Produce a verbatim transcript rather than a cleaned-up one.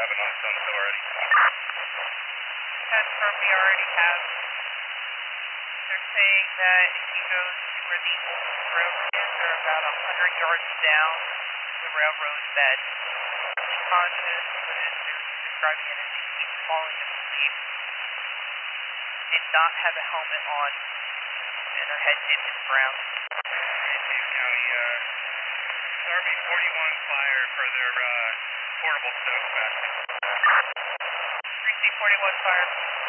have it on its own authority. Confirm we already have. They're saying that if he goes to where the old road is, they're about a hundred yards down the railroad, that he's conscious, but is they're describing it as he keeps falling asleep and not have a helmet on and her head dipped in the ground. Dave County, uh, R B forty-one fire for their uh, portable stove back. three C forty-one fire.